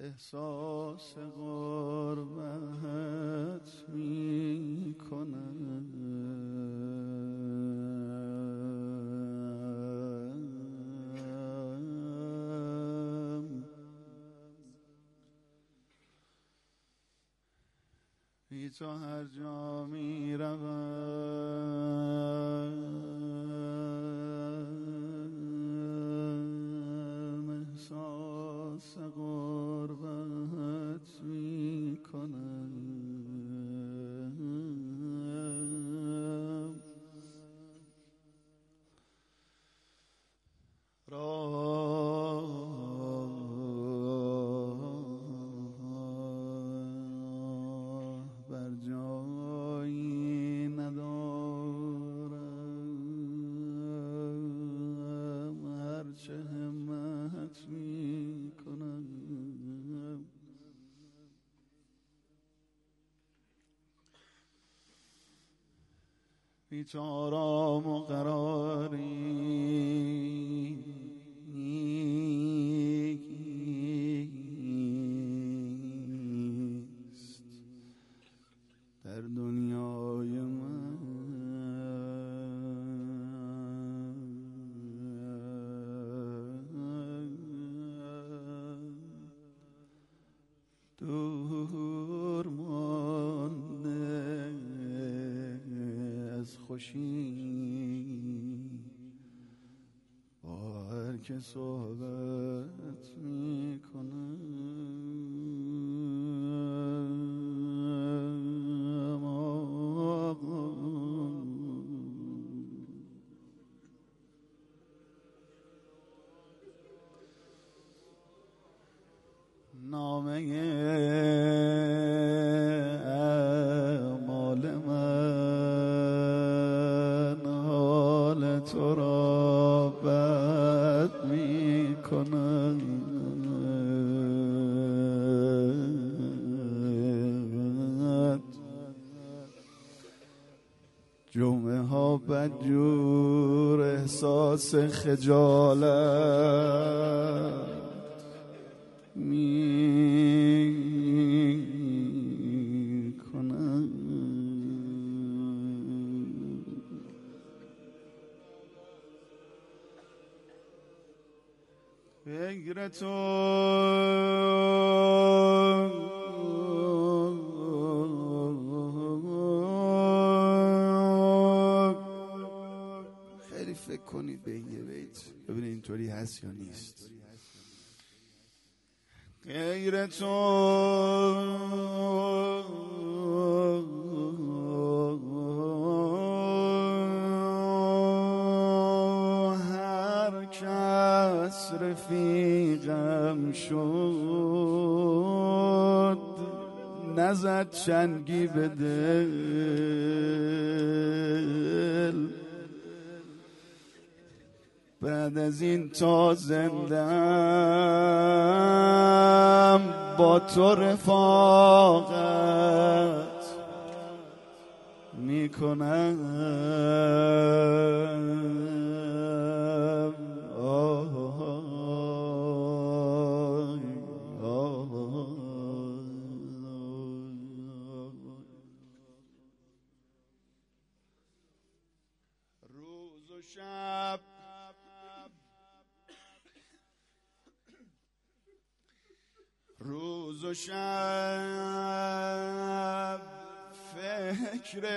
احساس غربت می کنم. بی تو هر جا می روم احساس غربت می کنم. چه همت می کنم. بی تو آرام و قراری نیست در دنیای من. دور مانده از خوشی با هر که صحبت می کنم. نامه اعمال من حال تو را بد می کند. جمعه ها بدجور احساس خجالت می کنم. فکر تو خیلی فکر کنید به این یه بیت ببینید اینطوری هست یا نیست. غیر تو هر کس رفیقم شد نزد چنگی به دل. بعد از این تا زندم با تو رفاقت می کنم. روز و شب روز و شب فکر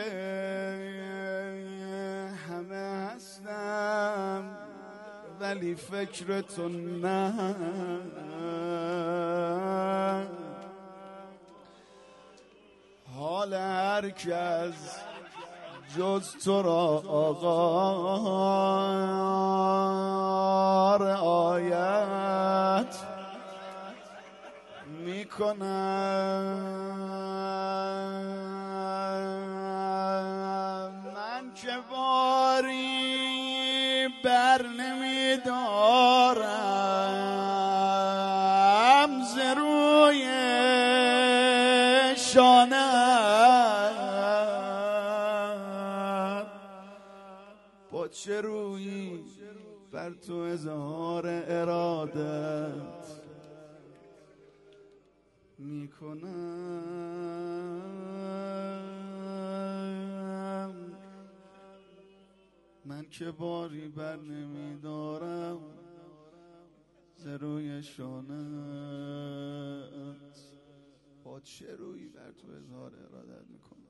همه هستم ولی فکر تو نه. حال هر کس جز تو را آقا رعایت می کنم. من که باری بر نمی دارم ز روی شانه‌ام، با چه رویی بر تو اظهار ارادت میکنم. من که باری بر نمیدارم ز روی شانت، با چه روی بر تو اظهار ارادت میکنم.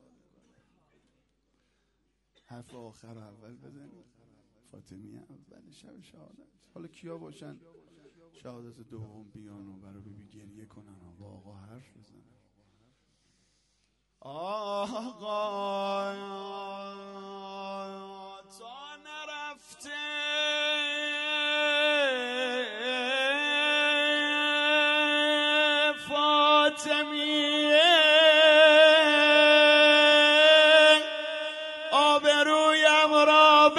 حرف آخر رو اول بزنیم. فاطمیه اول شب شهادت. حالا کیا باشن شهادت دوم بیان و برای بیبی گریه کنن و با آقا حرف بزنن. آقا تا نرفته فاطمیه آبرویم را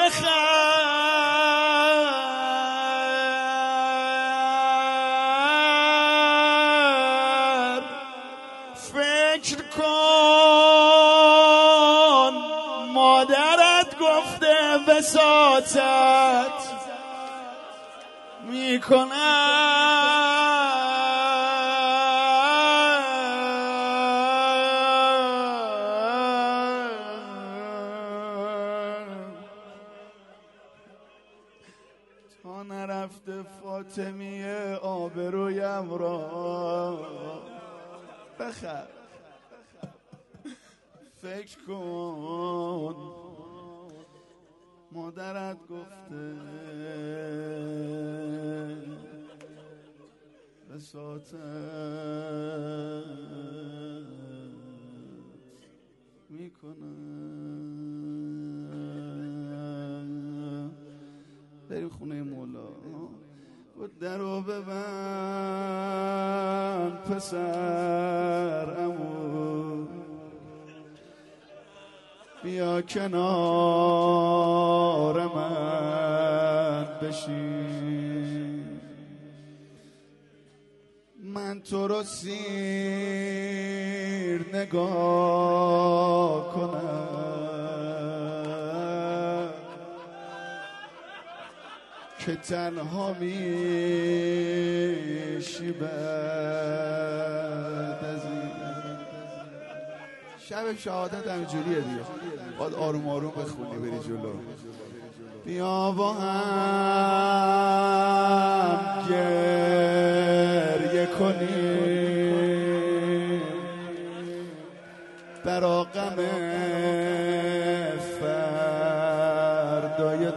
بخر. فکر کن مادرت گفته وساطت میکنم. تا نرفته فاطمیه آبرویم را بخر. فکر کن مادرت گفته وساطت میکنم. بریم خونه مولا. و درو ببند پسر عمو، بیا کنار من بشین. من تو رو سیر نگاه کنم که تنها میشی بعد از این. شب شهادت همینجوریه دیگه، باید آروم آروم بخونی بری جلو. بیا با هم گریه کنیم برا غم فردای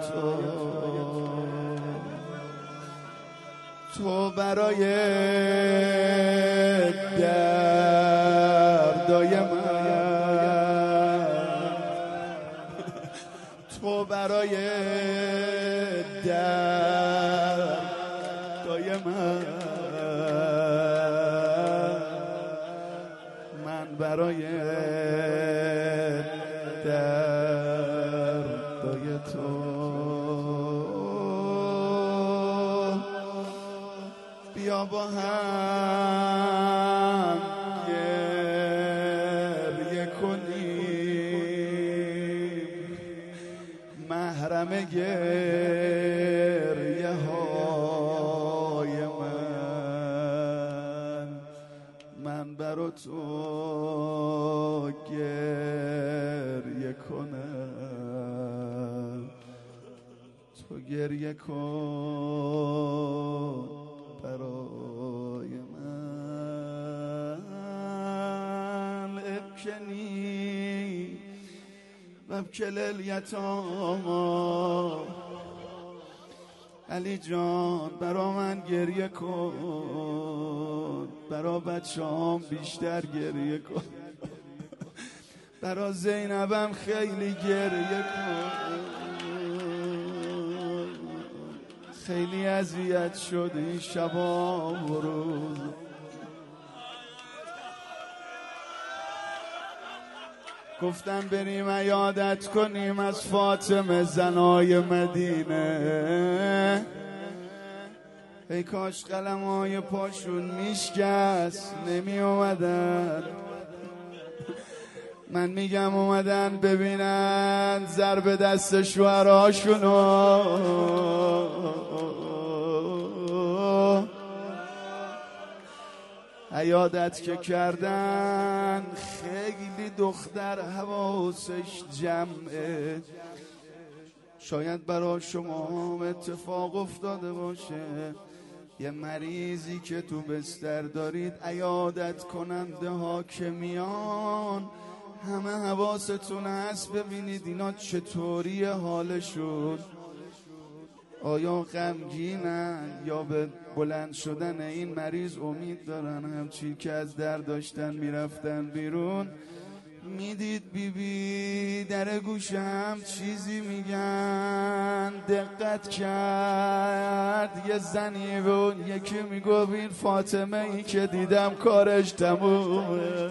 تو برای دردای من، تو برای دردای من برای دردای تو. بیا با هم گریه کنیم محرم گریه های من برا تو گریه کنم. تو گریه کن برای من. ابکنی وابکل الیتاما. علی جان برا من گریه کن، برا بچه‌ام بیشتر گریه کن، برا زینبم خیلی گریه کن. خیلی اذیت شد این شبا و روز. گفتن بریم عیادت کنیم از فاطمه زنای مدینه. ای کاش قلمای پاشون میشکست نمی اومدن. من میگم اومدن ببینن ضرب دست شوهراشونو. عیادت که کردن خیلی دختر حواسش جمعه. شاید برای شما اتفاق افتاده باشه یه مریضی که تو بستر دارید عیادت کننده ها که میان همه حواستون هست ببینید اینا چطوری حالشون، آیا غمگینن یا به بلند شدن این مریض امید دارن، همچین که از در داشتن میرفتن بیرون. میدید بیبی در گوشم چیزی میگن، دقت کرد یه زنی بود یکی میگفت این فاطمه ای که دیدم کارش تمومه.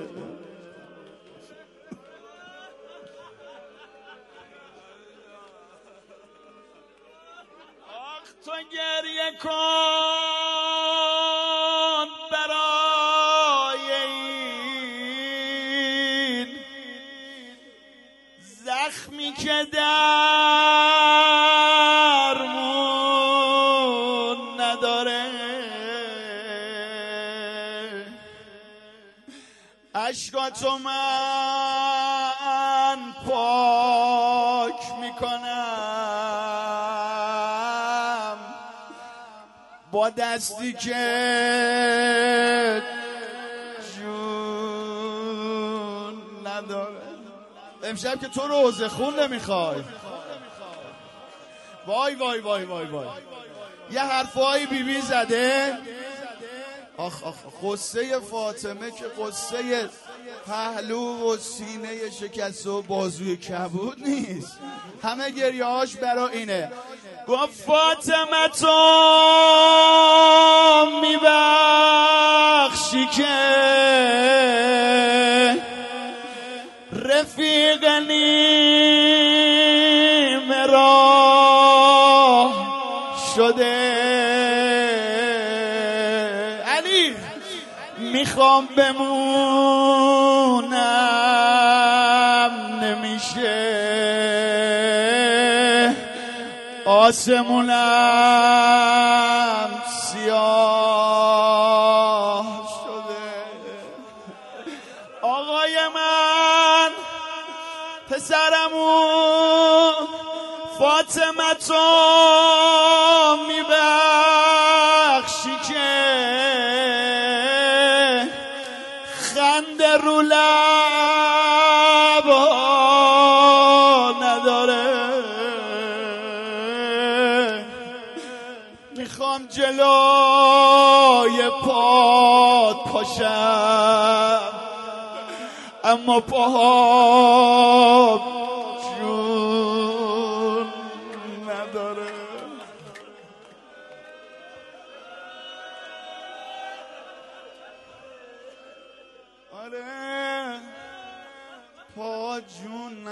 تو گریه کن برای این زخمی که درمون نداره، اشکاتو من پاک میکنم با دستی که جون نداره. امشب که تو روزه خون نمیخوای. وای وای وای وای وای یه حرفایی بیبی زده. آخ آخ قصه فاطمه که قصه پهلو و سینه شکست و بازوی کبود نیست، همه گریه‌هاش برای اینه. گفت فاطمه تو میبخشی که رفیق نیم راه شده. علی میخوام بمونم نمیشه، آسمونم سیاه شده. آقای من پسرمون فاطمه تو میبخشی که خنده رو لبا نداره. میخوام جلوی پات پاشم اما پاها جون نداره. آره پا جون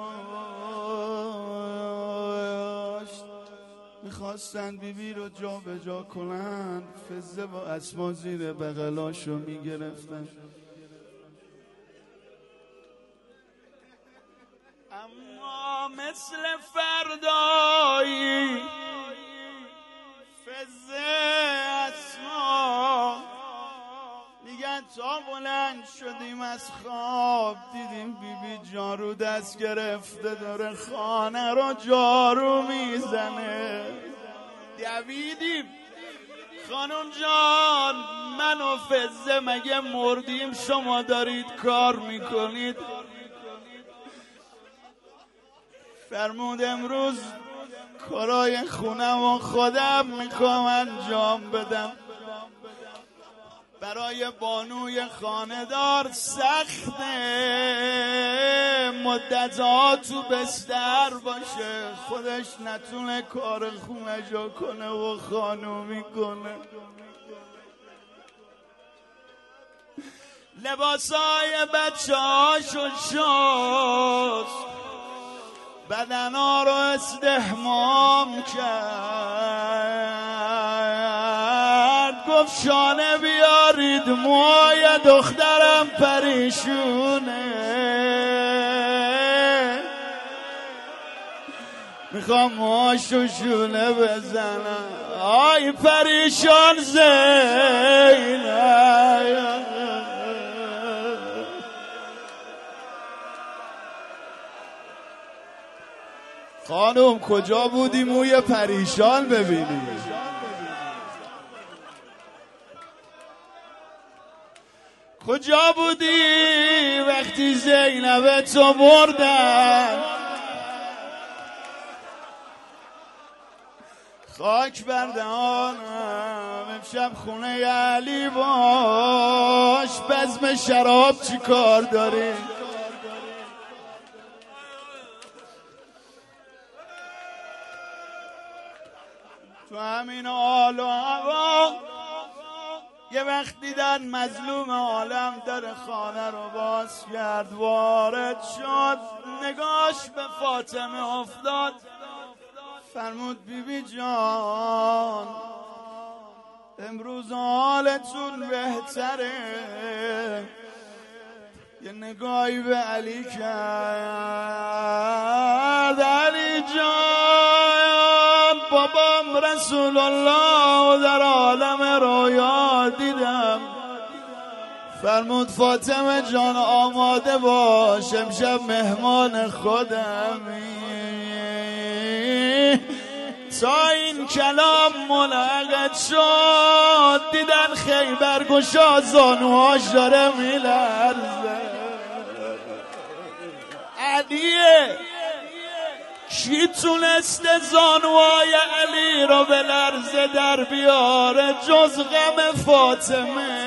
نداشت. میخواستن بیبی رو جا به جا کنن، فزه و اسما زیر بغلاشو میگرفتن، اما مثل فردایی فزه اسما میگن تا بلند شدیم از خواب دیدیم بیبی جارو دست گرفته داره خانه رو جارو میزنه. دویدیم خانم جان من و فزه مگه مردیم شما دارید کار میکنید؟ فرمود امروز کارای خونم و خودم میخوام انجام بدم. برای بانوی خانه‌دار سخته مدت‌ها تو بستر باشه، خودش نتونه کار خونه جا کنه و خانومی کنه. لباسای بچه‌هاشو شست، بدنا رو استحمام کرد، گفت شانه بیارید موهای دخترم پریشونه. میخوام ماشو شونه بزنم. آی پریشان زینب، خانم کجا بودی موی پریشان ببینی؟ کجا بودی وقتی زینب تو بردن؟ خاک بر دهانم امشب خونه علی باش، بزم شراب چی کار داری؟ تو همین حال و هوا یه وقت دیدن مظلوم عالم در خانه رو باز کرد، وارد شد، نگاش به فاطمه افتاد، فرمود بیبی جان امروز حالتون بهتره؟ یه نگاهی به علی کرد، علی جان بابام رسول الله در عالم رویا دیدم. فرمود فاطمه جان آماده باش، امشب مهمان خودمی. تا این کلام منعقد شد دیدن خیبر گشا زانوهاش داره میلرزه. علیه کی تونسته زانوهای علی رو به لرزه در بیاره جز غم فاطمه؟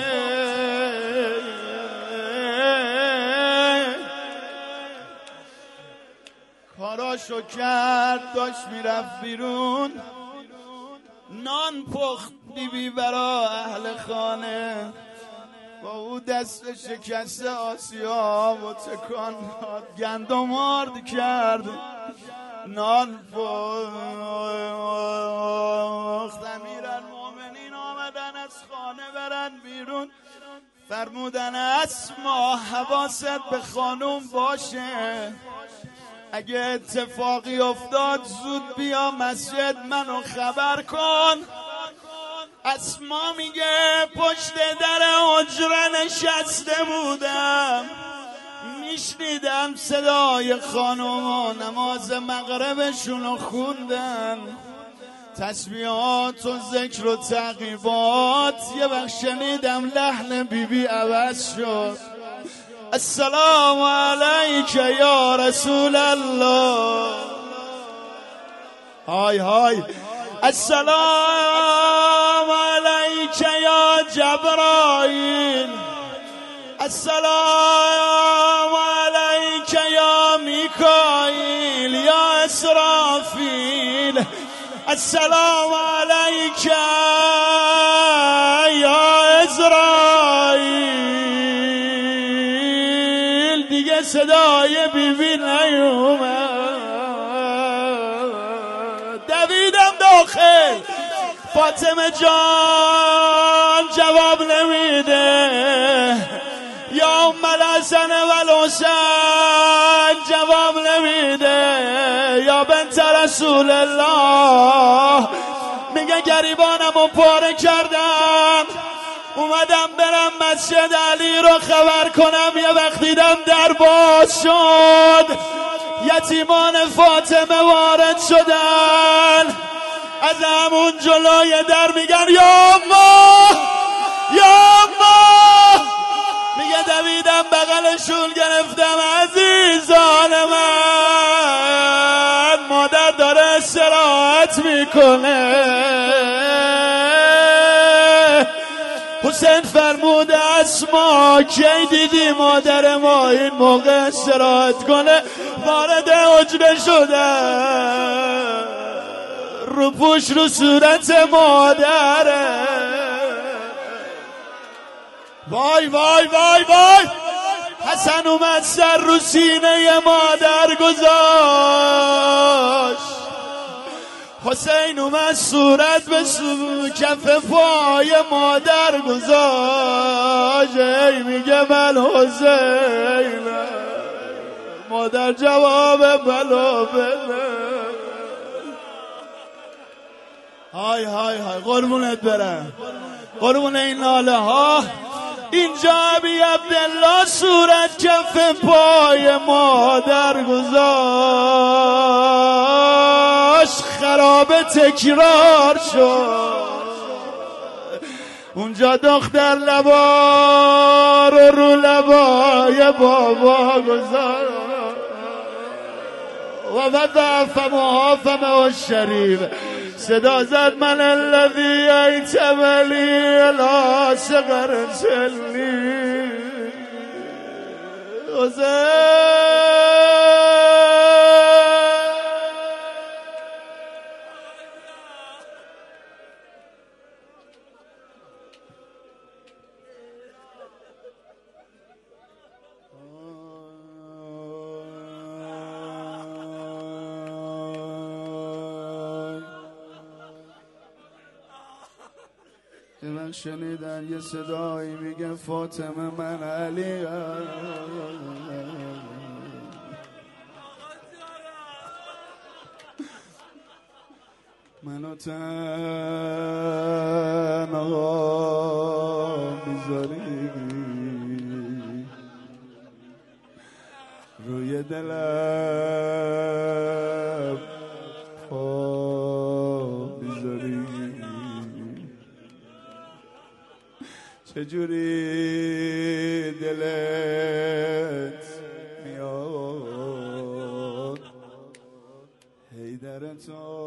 کاراشو کرد، داشت میرفت بیرون، نان پخت بیبی برا اهل خانه، با او دست شکسته آسیا و تکان داد، گندم آرد کرد، نان پخت. امیرالمومنین آمدن از خانه برن بیرون، فرمودن اسما حواست به خانوم باشه، اگه اتفاقی افتاد زود بیا مسجد منو خبر کن. اسما میگه پشت در حجره نشسته بودم، میشنیدم صدای خانوما نماز مغربشونو خوندن، تسبیحات و ذکر و تعقیبات. یه وقت شنیدم لحن بیبی عوض شد، السلام علیک یا رسول الله، های های، السلام علیک یا جبرائیل، السلام علیک یا میکائیل یا اسرافیل، السلام علیک یا عزرائیل. دیگه صدای بیبی نیومد، دویدم داخل، فاطمه جان جواب نمیده، یا ام الحسن و الحسین جواب نمیده، یا بنت رسول الله. میگه گریبانمو پاره کردم، اومدم برم مسجد علی رو خبر کنم، یه وقت دیدم در باز شد، یتیمان فاطمه وارد شدن، از همون جلوی در میگن یا الله یا الله. میگه دویدم بغلشون گرفتم، عزیزان من مادر داره استراحت میکنه. حسین فرموده اسما کی دیدی مادر ما این موقع استراحت کنه؟ وارد حجره شده، رو پوش رو صورت مادره. وای وای وای وای، حسن اومد سر رو سینه مادر گذاشت، حسین اومد صورت به کف پای مادر گذاشت. ای میگه من حسین، مادر جواب بلا بده. های های های قربونت برم، قربون این ناله ها. اینجا ابی عبدالله صورت کف پای مادر گذاشت، خراب تکرار شد. اونجا دختر لبا رو لبای بابا گذاشت و وضع فمها فمه الشریف. صدا زد من الذی ایتملی لا صغر سلی من شنیدن یه صدایی میگه فاطمه من علی منو تنها میذاری روی دلم پا میذاری چجوری دلت میاد حیدر تو